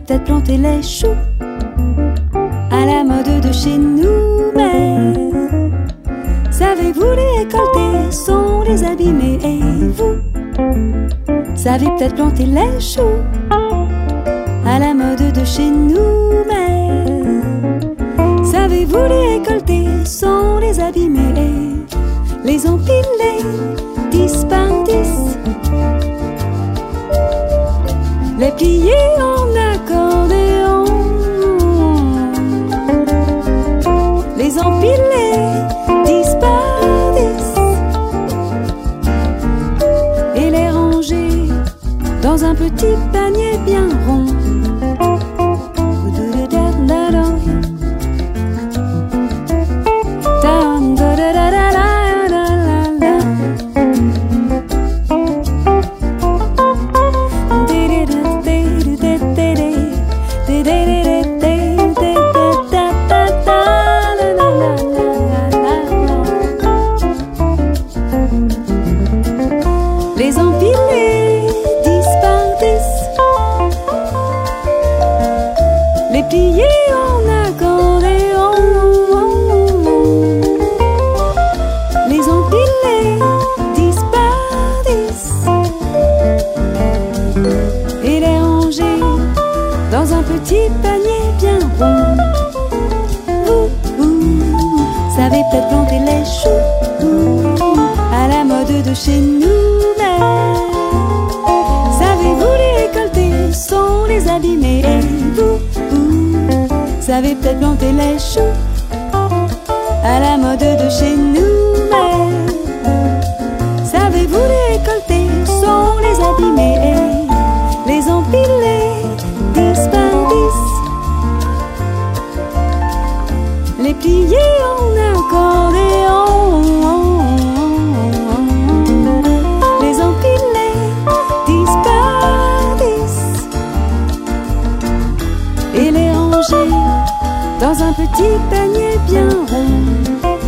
peut-être planter les choux à la mode de chez nous, mais savez-vous les récolter sans les abîmer? Et vous savez peut-être planter les choux à la mode de chez nous, mais savez-vous les récolter sans les abîmer et les empiler 10 par 10, les plier en accordéon, les empiler 10 par 10 et les ranger dans un petit panier bien rond. Les empiler 10 par 10, les plier en accordéon, les empiler 10 par 10 et les ranger dans un petit panier bien rond. Vous savez peut-être planter les choux à la mode de chez nous, savez-vous les récolter sans les abîmer? Et vous savez peut-être planter les choux à la mode de chez nous, mais savez-vous les récolter sans les abîmer et les empiler 10 par 10, les plier en accordéon, dans un petit panier bien rond.